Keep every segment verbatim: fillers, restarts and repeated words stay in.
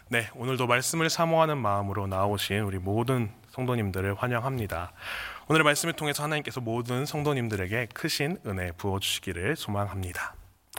네, 오늘도 말씀을 사모하는 마음으로 나오신 우리 모든 성도님들을 환영합니다. 오늘의 말씀을 통해서 하나님께서 모든 성도님들에게 크신 은혜 부어주시기를 소망합니다.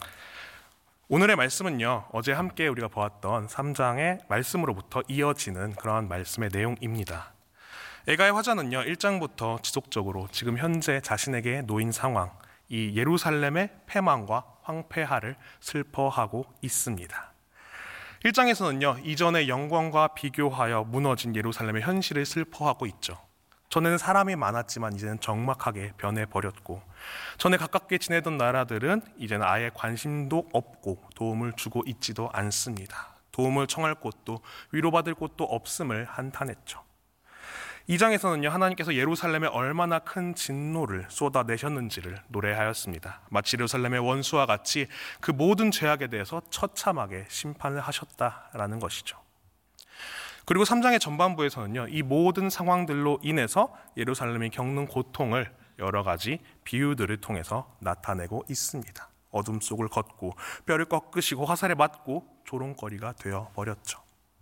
오늘의 말씀은요, 어제 함께 우리가 보았던 삼 장의 말씀으로부터 이어지는 그러한 말씀의 내용입니다. 에가의 화자는요, 일 장부터 지속적으로 지금 현재 자신에게 놓인 상황, 이 예루살렘의 패망과 황폐화를 슬퍼하고 있습니다. 일 장에서는요, 이전의 영광과 비교하여 무너진 예루살렘의 현실을 슬퍼하고 있죠. 전에는 사람이 많았지만 이제는 적막하게 변해버렸고, 전에 가깝게 지내던 나라들은 이제는 아예 관심도 없고 도움을 주고 있지도 않습니다. 도움을 청할 곳도 위로받을 곳도 없음을 한탄했죠. 이 장에서는요, 하나님께서 예루살렘에 얼마나 큰 진노를 쏟아내셨는지를 노래하였습니다. 마치 예루살렘의 원수와 같이 그 모든 죄악에 대해서 처참하게 심판을 하셨다라는 것이죠. 그리고 삼 장의 전반부에서는요, 이 모든 상황들로 인해서 예루살렘이 겪는 고통을 여러 가지 비유들을 통해서 나타내고 있습니다. 어둠 속을 걷고 뼈를 꺾으시고 화살에 맞고 조롱거리가 되어버렸죠.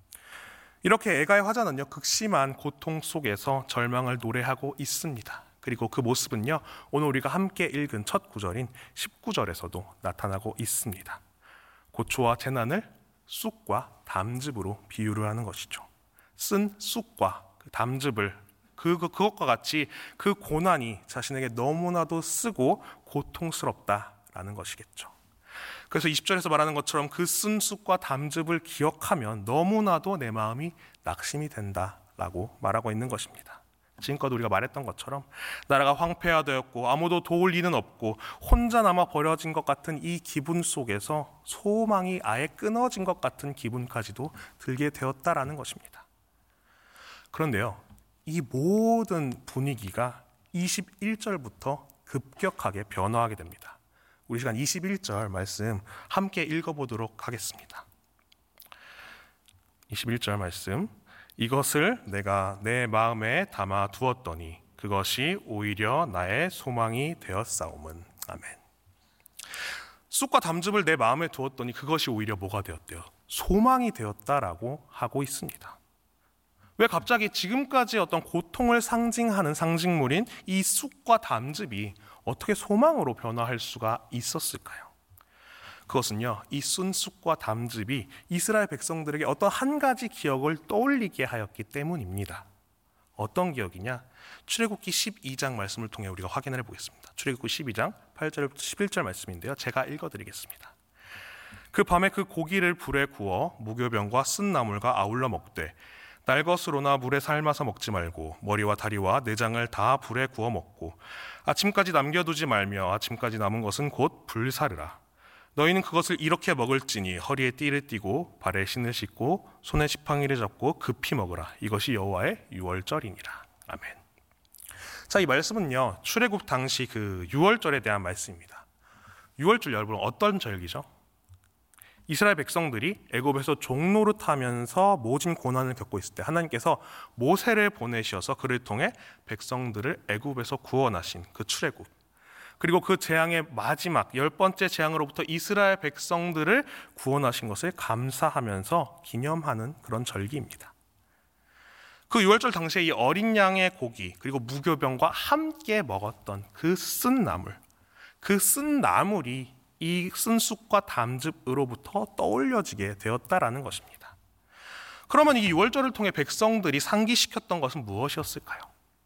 이렇게 에가의 화자는요, 극심한 고통 속에서 절망을 노래하고 있습니다. 그리고 그 모습은요, 오늘 우리가 함께 읽은 첫 구절인 십구 절에서도 나타나고 있습니다. 고초와 재난을 쑥과 담즙으로 비유를 하는 것이죠. 쓴 쑥과 그 담즙을 그, 그, 그것과 같이 그 고난이 자신에게 너무나도 쓰고 고통스럽다라는 것이겠죠. 그래서 이십 절에서 말하는 것처럼 그 쓴 쑥과 담즙을 기억하면 너무나도 내 마음이 낙심이 된다라고 말하고 있는 것입니다. 지금껏 우리가 말했던 것처럼 나라가 황폐화되었고 아무도 도울 이는 없고 혼자 남아 버려진 것 같은 이 기분 속에서 소망이 아예 끊어진 것 같은 기분까지도 들게 되었다라는 것입니다. 그런데요, 이 모든 분위기가 이십일 절부터 급격하게 변화하게 됩니다. 우리 시간 이십일 절 말씀 함께 읽어보도록 하겠습니다. 이십일 절 말씀, 이것을 내가 내 마음에 담아 두었더니 그것이 오히려 나의 소망이 되었사오문. 아멘. 쑥과 담즙을 내 마음에 두었더니 그것이 오히려 뭐가 되었대요? 소망이 되었다라고 하고 있습니다. 왜 갑자기 지금까지 어떤 고통을 상징하는 상징물인 이 쑥과 담즙이 어떻게 소망으로 변화할 수가 있었을까요? 그것은요, 이 쓴 쑥과 담즙이 이스라엘 백성들에게 어떤 한 가지 기억을 떠올리게 하였기 때문입니다. 어떤 기억이냐? 출애굽기 십이 장 말씀을 통해 우리가 확인을 해보겠습니다. 출애굽기 십이 장 팔 절부터 십일 절 말씀인데요, 제가 읽어드리겠습니다. 그 밤에 그 고기를 불에 구워 무교병과 쓴 나물과 아울러 먹되 날 것으로나 물에 삶아서 먹지 말고 머리와 다리와 내장을 다 불에 구워 먹고 아침까지 남겨두지 말며 아침까지 남은 것은 곧 불사르라. 너희는 그것을 이렇게 먹을지니 허리에 띠를 띠고 발에 신을 신고 손에 지팡이를 잡고 급히 먹으라. 이것이 여호와의 유월절이니라. 아멘. 자, 이 말씀은요, 출애굽 당시 그 유월절에 대한 말씀입니다. 유월절 여러분 어떤 절기죠? 이스라엘 백성들이 애굽에서 종노릇하면서 모진 고난을 겪고 있을 때 하나님께서 모세를 보내셔서 그를 통해 백성들을 애굽에서 구원하신 그 출애굽, 그리고 그 재앙의 마지막 열 번째 재앙으로부터 이스라엘 백성들을 구원하신 것을 감사하면서 기념하는 그런 절기입니다. 그 유월절 당시에 이 어린 양의 고기 그리고 무교병과 함께 먹었던 그 쓴 나물, 그 쓴 나물이 이 쓴 쑥과 담즙으로부터 떠올려지게 되었다라는 것입니다. 그러면 이 유월절을 통해 백성들이 상기시켰던 것은 무엇이었을까요?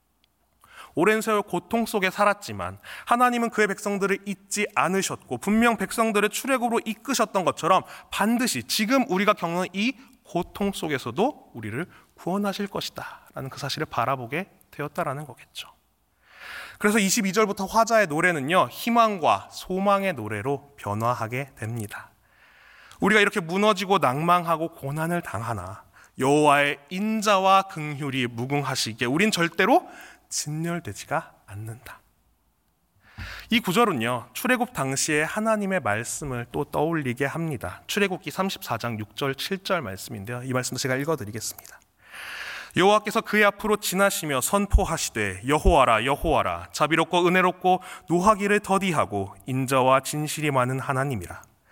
오랜 세월 고통 속에 살았지만 하나님은 그의 백성들을 잊지 않으셨고 분명 백성들을 출애굽으로 이끄셨던 것처럼 반드시 지금 우리가 겪는 이 고통 속에서도 우리를 구원하실 것이다 라는 그 사실을 바라보게 되었다라는 거겠죠. 그래서 이십이 절부터 화자의 노래는요, 희망과 소망의 노래로 변화하게 됩니다. 우리가 이렇게 무너지고 낭망하고 고난을 당하나 여호와의 인자와 긍휼이 무궁하시기에 우린 절대로 진멸되지가 않는다. 이 구절은요, 출애굽 당시에 하나님의 말씀을 또 떠올리게 합니다. 출애굽기 삼십사 장 육 절 칠 절 말씀인데요, 이 말씀도 제가 읽어드리겠습니다. 여호와께서 그의 앞으로 지나시며 선포하시되 여호와라 여호와라 자비롭고 은혜롭고 노하기를 더디하고 인자와 진실이 많은 하나님이라.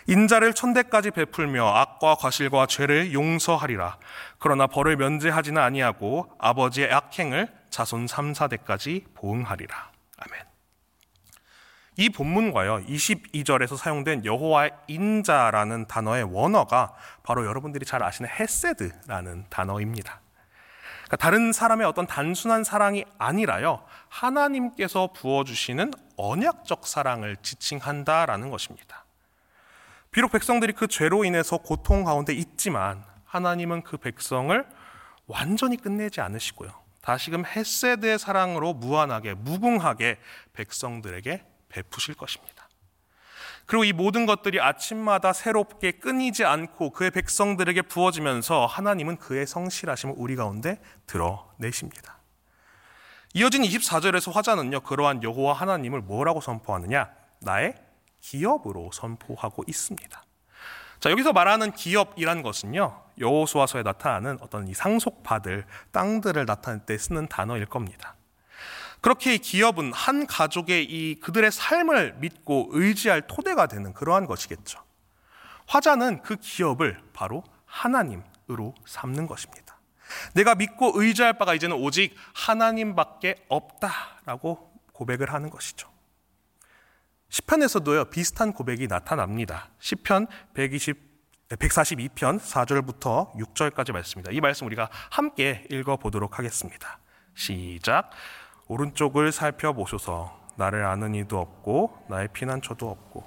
인자를 천대까지 베풀며 악과 과실과 죄를 용서하리라. 그러나 벌을 면제하지는 아니하고 아버지의 악행을 자손 삼, 사대까지 보응하리라. 아멘. 이 본문과요, 이십이 절에서 사용된 여호와의 인자라는 단어의 원어가 바로 여러분들이 잘 아시는 헤세드라는 단어입니다. 그러니까 다른 사람의 어떤 단순한 사랑이 아니라요, 하나님께서 부어주시는 언약적 사랑을 지칭한다라는 것입니다. 비록 백성들이 그 죄로 인해서 고통 가운데 있지만 하나님은 그 백성을 완전히 끝내지 않으시고요, 다시금 헤세드의 사랑으로 무한하게 무궁하게 백성들에게 베푸실 것입니다. 그리고 이 모든 것들이 아침마다 새롭게 끊이지 않고 그의 백성들에게 부어지면서 하나님은 그의 성실하심을 우리 가운데 드러내십니다. 이어진 이십사 절에서 화자는요, 그러한 여호와 하나님을 뭐라고 선포하느냐? 나의 기업으로 선포하고 있습니다. 자, 여기서 말하는 기업이란 것은요, 여호수아서에 나타나는 어떤 이 상속받을 땅들을 나타낼 때 쓰는 단어일 겁니다. 그렇게 이 기업은 한 가족의 이 그들의 삶을 믿고 의지할 토대가 되는 그러한 것이겠죠. 화자는 그 기업을 바로 하나님으로 삼는 것입니다. 내가 믿고 의지할 바가 이제는 오직 하나님밖에 없다라고 고백을 하는 것이죠. 시편에서도요, 비슷한 고백이 나타납니다. 시편 백사십이 편 사 절부터 육 절까지 말씀입니다. 이 말씀 우리가 함께 읽어보도록 하겠습니다. 시작. 오른쪽을 살펴보소서. 나를 아는 이도 없고 나의 피난처도 없고.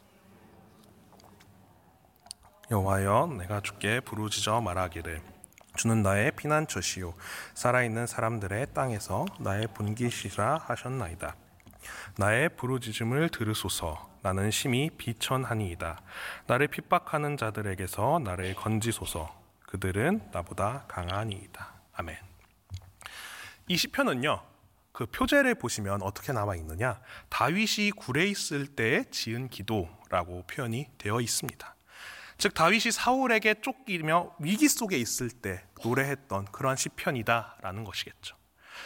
여호와여, 내가 주께 부르짖어 말하기를 주는 나의 피난처시요 살아있는 사람들의 땅에서 나의 본깃이라 하셨나이다. 나의 부르짖음을 들으소서. 나는 심히 비천하니이다. 나를 핍박하는 자들에게서 나를 건지소서. 그들은 나보다 강하니이다. 아멘. 이 시편은요, 그 표제를 보시면 어떻게 나와 있느냐? 다윗이 굴에 있을 때 지은 기도라고 표현이 되어 있습니다. 즉 다윗이 사울에게 쫓기며 위기 속에 있을 때 노래했던 그러한 시편이다라는 것이겠죠.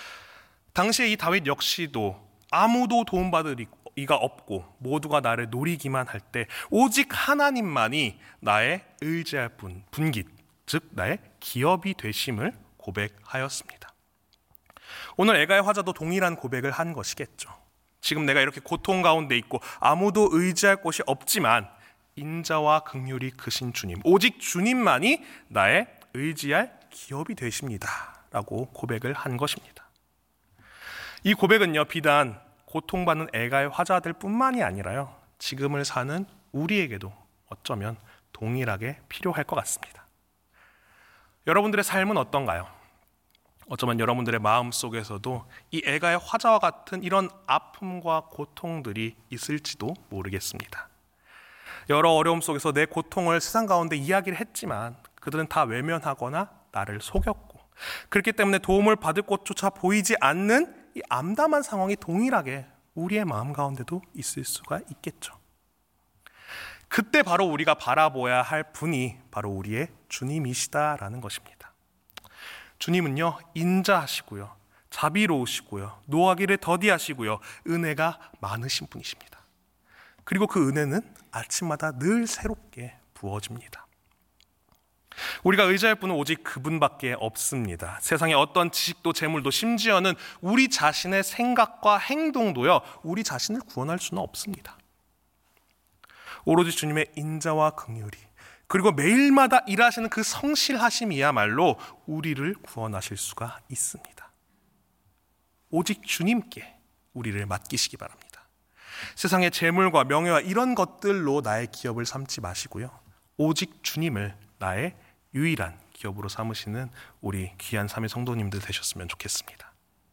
당시에 이 다윗 역시도 아무도 도움받을 이가 없고 모두가 나를 노리기만 할 때 오직 하나님만이 나의 의지할 분, 분깃, 즉 나의 기업이 되심을 고백하였습니다. 오늘 애가의 화자도 동일한 고백을 한 것이겠죠. 지금 내가 이렇게 고통 가운데 있고 아무도 의지할 곳이 없지만 인자와 긍휼이 크신 주님, 오직 주님만이 나의 의지할 기업이 되십니다 라고 고백을 한 것입니다. 이 고백은요, 비단 고통받는 애가의 화자들 뿐만이 아니라요, 지금을 사는 우리에게도 어쩌면 동일하게 필요할 것 같습니다. 여러분들의 삶은 어떤가요? 어쩌면 여러분들의 마음 속에서도 이 애가의 화자와 같은 이런 아픔과 고통들이 있을지도 모르겠습니다. 여러 어려움 속에서 내 고통을 세상 가운데 이야기를 했지만 그들은 다 외면하거나 나를 속였고, 그렇기 때문에 도움을 받을 곳조차 보이지 않는 이 암담한 상황이 동일하게 우리의 마음 가운데도 있을 수가 있겠죠. 그때 바로 우리가 바라보아야 할 분이 바로 우리의 주님이시다라는 것입니다. 주님은요, 인자하시고요, 자비로우시고요, 노하기를 더디하시고요, 은혜가 많으신 분이십니다. 그리고 그 은혜는 아침마다 늘 새롭게 부어집니다. 우리가 의지할 분은 오직 그분밖에 없습니다. 세상의 어떤 지식도 재물도 심지어는 우리 자신의 생각과 행동도요, 우리 자신을 구원할 수는 없습니다. 오로지 주님의 인자와 긍휼이, 그리고 매일마다 일하시는 그 성실하심이야말로 우리를 구원하실 수가 있습니다. 오직 주님께 우리를 맡기시기 바랍니다. 세상의 재물과 명예와 이런 것들로 나의 기업을 삼지 마시고요, 오직 주님을 나의 유일한 기업으로 삼으시는 우리 귀한 삼위 성도님들 되셨으면 좋겠습니다.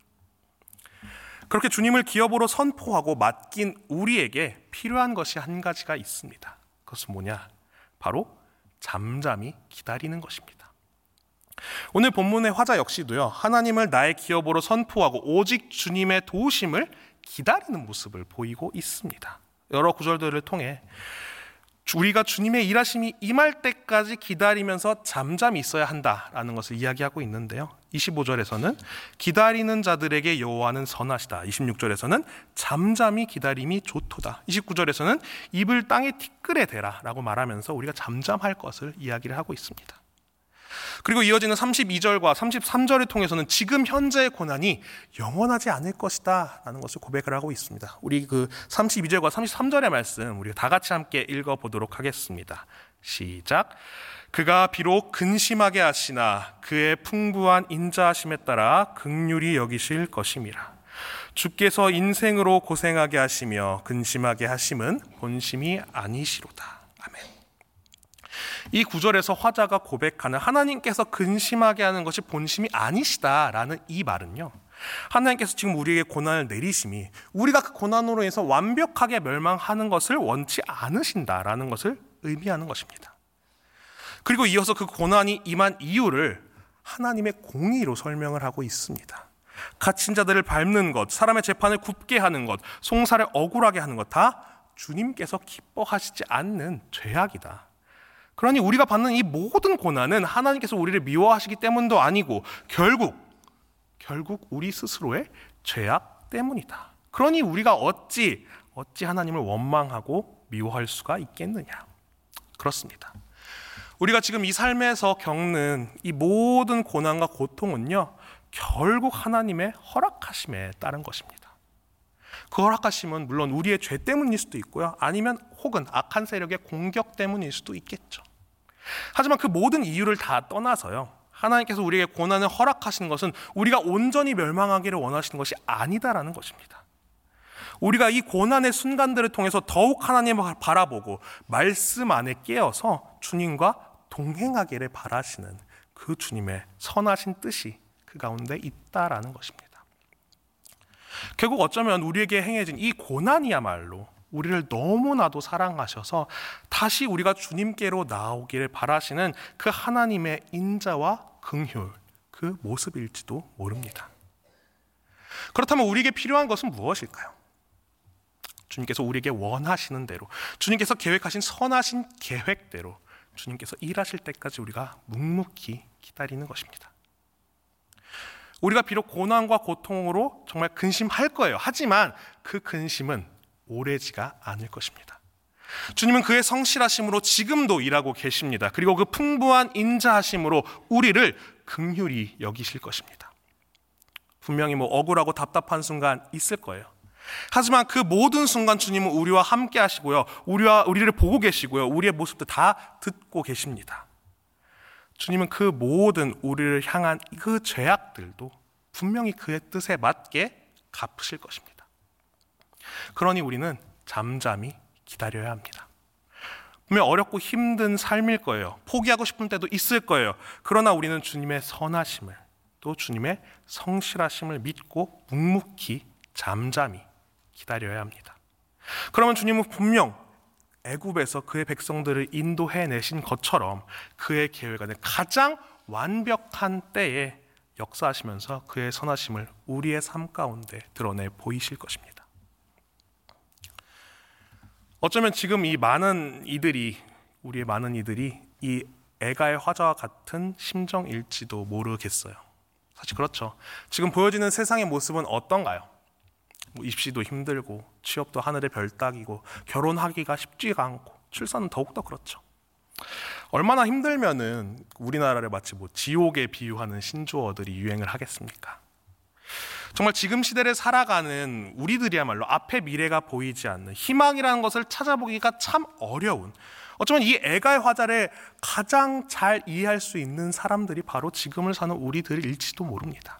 그렇게 주님을 기업으로 선포하고 맡긴 우리에게 필요한 것이 한 가지가 있습니다. 그것은 뭐냐? 바로 잠잠히 기다리는 것입니다. 오늘 본문의 화자 역시도요, 하나님을 나의 기업으로 선포하고 오직 주님의 도우심을 기다리는 모습을 보이고 있습니다. 여러 구절들을 통해 우리가 주님의 일하심이 임할 때까지 기다리면서 잠잠히 있어야 한다라는 것을 이야기하고 있는데요. 이십오 절에서는 기다리는 자들에게 여호와는 선하시다. 이십육 절에서는 잠잠히 기다림이 좋도다. 이십구 절에서는 입을 땅에 티끌에 대라 라고 말하면서 우리가 잠잠할 것을 이야기를 하고 있습니다. 그리고 이어지는 삼십이 절과 삼십삼 절을 통해서는 지금 현재의 고난이 영원하지 않을 것이다 라는 것을 고백을 하고 있습니다. 우리 그 삼십이 절과 삼십삼 절의 말씀 우리가 다 같이 함께 읽어보도록 하겠습니다. 시작. 그가 비록 근심하게 하시나 그의 풍부한 인자하심에 따라 긍휼히 여기실 것임이라. 주께서 인생으로 고생하게 하시며 근심하게 하심은 본심이 아니시로다. 아멘. 이 구절에서 화자가 고백하는 하나님께서 근심하게 하는 것이 본심이 아니시다라는 이 말은요, 하나님께서 지금 우리에게 고난을 내리심이 우리가 그 고난으로 인해서 완벽하게 멸망하는 것을 원치 않으신다라는 것을 의미하는 것입니다. 그리고 이어서 그 고난이 임한 이유를 하나님의 공의로 설명을 하고 있습니다. 갇힌 자들을 밟는 것, 사람의 재판을 굽게 하는 것, 송사를 억울하게 하는 것 다 주님께서 기뻐하시지 않는 죄악이다. 그러니 우리가 받는 이 모든 고난은 하나님께서 우리를 미워하시기 때문도 아니고 결국 결국 우리 스스로의 죄악 때문이다. 그러니 우리가 어찌 어찌 하나님을 원망하고 미워할 수가 있겠느냐. 그렇습니다. 우리가 지금 이 삶에서 겪는 이 모든 고난과 고통은요, 결국 하나님의 허락하심에 따른 것입니다. 그 허락하심은 물론 우리의 죄 때문일 수도 있고요, 아니면 혹은 악한 세력의 공격 때문일 수도 있겠죠. 하지만 그 모든 이유를 다 떠나서요, 하나님께서 우리에게 고난을 허락하시는 것은 우리가 온전히 멸망하기를 원하시는 것이 아니다라는 것입니다. 우리가 이 고난의 순간들을 통해서 더욱 하나님을 바라보고 말씀 안에 깨어서 주님과 동행하기를 바라시는 그 주님의 선하신 뜻이 그 가운데 있다라는 것입니다. 결국 어쩌면 우리에게 행해진 이 고난이야말로 우리를 너무나도 사랑하셔서 다시 우리가 주님께로 나오기를 바라시는 그 하나님의 인자와 긍휼, 그 모습일지도 모릅니다. 그렇다면 우리에게 필요한 것은 무엇일까요? 주님께서 우리에게 원하시는 대로, 주님께서 계획하신 선하신 계획대로 주님께서 일하실 때까지 우리가 묵묵히 기다리는 것입니다. 우리가 비록 고난과 고통으로 정말 근심할 거예요. 하지만 그 근심은 오래지가 않을 것입니다. 주님은 그의 성실하심으로 지금도 일하고 계십니다. 그리고 그 풍부한 인자하심으로 우리를 긍휼히 여기실 것입니다. 분명히 뭐 억울하고 답답한 순간 있을 거예요. 하지만 그 모든 순간 주님은 우리와 함께 하시고요, 우리와 우리를 보고 계시고요, 우리의 모습도 다 듣고 계십니다. 주님은 그 모든 우리를 향한 그 죄악들도 분명히 그의 뜻에 맞게 갚으실 것입니다. 그러니 우리는 잠잠히 기다려야 합니다. 분명 어렵고 힘든 삶일 거예요. 포기하고 싶은 때도 있을 거예요. 그러나 우리는 주님의 선하심을, 또 주님의 성실하심을 믿고 묵묵히 잠잠히 기다려야 합니다. 그러면 주님은 분명 애굽에서 그의 백성들을 인도해내신 것처럼 그의 계획 안에 가장 완벽한 때에 역사하시면서 그의 선하심을 우리의 삶 가운데 드러내 보이실 것입니다. 어쩌면 지금 이 많은 이들이, 우리의 많은 이들이 이 애가의 화자와 같은 심정일지도 모르겠어요. 사실 그렇죠. 지금 보여지는 세상의 모습은 어떤가요? 뭐 입시도 힘들고 취업도 하늘의 별 따기고 결혼하기가 쉽지가 않고 출산은 더욱더 그렇죠. 얼마나 힘들면은 우리나라를 마치 뭐 지옥에 비유하는 신조어들이 유행을 하겠습니까? 정말 지금 시대를 살아가는 우리들이야말로 앞에 미래가 보이지 않는 희망이라는 것을 찾아보기가 참 어려운, 어쩌면 이 애가의 화자를 가장 잘 이해할 수 있는 사람들이 바로 지금을 사는 우리들일지도 모릅니다.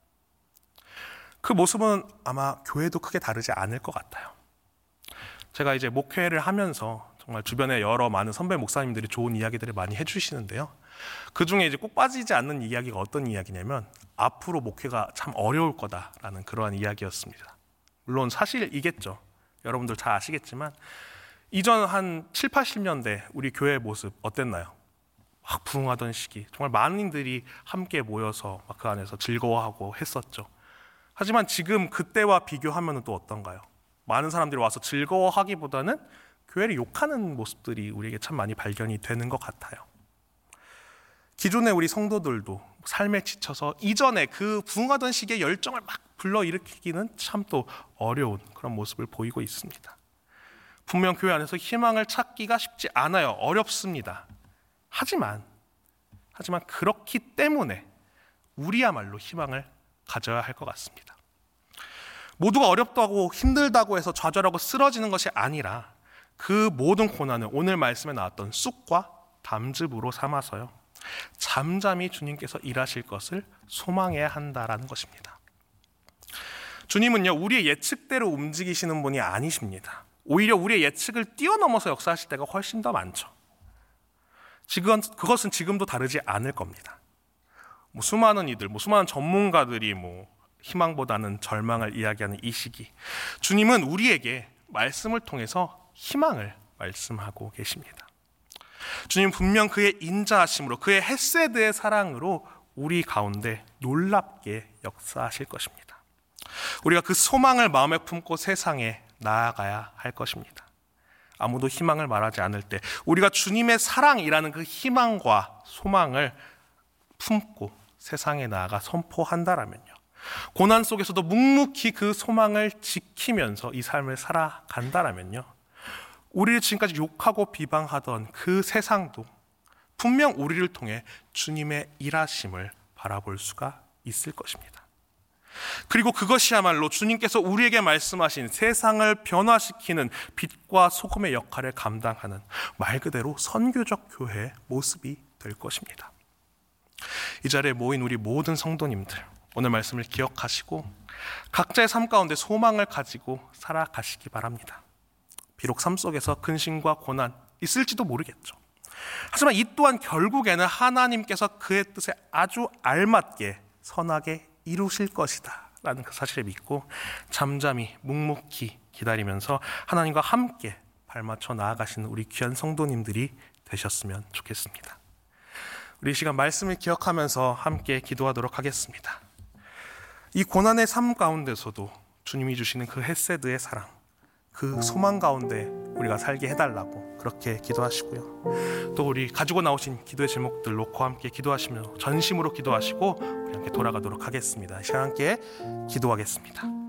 그 모습은 아마 교회도 크게 다르지 않을 것 같아요. 제가 이제 목회를 하면서 정말 주변에 여러 많은 선배 목사님들이 좋은 이야기들을 많이 해주시는데요. 그 중에 이제 꼭 빠지지 않는 이야기가 어떤 이야기냐면 앞으로 목회가 참 어려울 거다라는 그러한 이야기였습니다. 물론 사실이겠죠. 여러분들 잘 아시겠지만 이전 한 칠, 팔십 년대 우리 교회의 모습 어땠나요? 막 부흥하던 시기, 정말 많은들이 함께 모여서 막 그 안에서 즐거워하고 했었죠. 하지만 지금 그때와 비교하면 또 어떤가요? 많은 사람들이 와서 즐거워하기보다는 교회를 욕하는 모습들이 우리에게 참 많이 발견이 되는 것 같아요. 기존의 우리 성도들도 삶에 지쳐서 이전에 그 부흥하던 시기의 열정을 막 불러일으키기는 참 또 어려운 그런 모습을 보이고 있습니다. 분명 교회 안에서 희망을 찾기가 쉽지 않아요. 어렵습니다. 하지만 하지만 그렇기 때문에 우리야말로 희망을 가져야 할 것 같습니다. 모두가 어렵다고 힘들다고 해서 좌절하고 쓰러지는 것이 아니라 그 모든 고난을 오늘 말씀에 나왔던 쑥과 담즙으로 삼아서요, 잠잠히 주님께서 일하실 것을 소망해야 한다라는 것입니다. 주님은요, 우리의 예측대로 움직이시는 분이 아니십니다. 오히려 우리의 예측을 뛰어넘어서 역사하실 때가 훨씬 더 많죠. 지금, 그것은 지금도 다르지 않을 겁니다. 뭐 수많은 이들, 뭐 수많은 전문가들이 뭐 희망보다는 절망을 이야기하는 이 시기, 주님은 우리에게 말씀을 통해서 희망을 말씀하고 계십니다. 주님 분명 그의 인자하심으로, 그의 헤세드의 사랑으로 우리 가운데 놀랍게 역사하실 것입니다. 우리가 그 소망을 마음에 품고 세상에 나아가야 할 것입니다. 아무도 희망을 말하지 않을 때 우리가 주님의 사랑이라는 그 희망과 소망을 품고 세상에 나아가 선포한다라면요, 고난 속에서도 묵묵히 그 소망을 지키면서 이 삶을 살아간다라면요, 우리를 지금까지 욕하고 비방하던 그 세상도 분명 우리를 통해 주님의 일하심을 바라볼 수가 있을 것입니다. 그리고 그것이야말로 주님께서 우리에게 말씀하신 세상을 변화시키는 빛과 소금의 역할을 감당하는 말 그대로 선교적 교회의 모습이 될 것입니다. 이 자리에 모인 우리 모든 성도님들, 오늘 말씀을 기억하시고 각자의 삶 가운데 소망을 가지고 살아가시기 바랍니다. 비록 삶 속에서 근심과 고난 있을지도 모르겠죠. 하지만 이 또한 결국에는 하나님께서 그의 뜻에 아주 알맞게 선하게 이루실 것이다 라는 그 사실을 믿고 잠잠히 묵묵히 기다리면서 하나님과 함께 발맞춰 나아가시는 우리 귀한 성도님들이 되셨으면 좋겠습니다. 우리 이 시간 말씀을 기억하면서 함께 기도하도록 하겠습니다. 이 고난의 삶 가운데서도 주님이 주시는 그 헤세드의 사랑, 그 소망 가운데 우리가 살게 해달라고 그렇게 기도하시고요. 또 우리 가지고 나오신 기도의 제목들 놓고 함께 기도하시며 전심으로 기도하시고 우리 함께 돌아가도록 하겠습니다. 이 시간 함께 기도하겠습니다.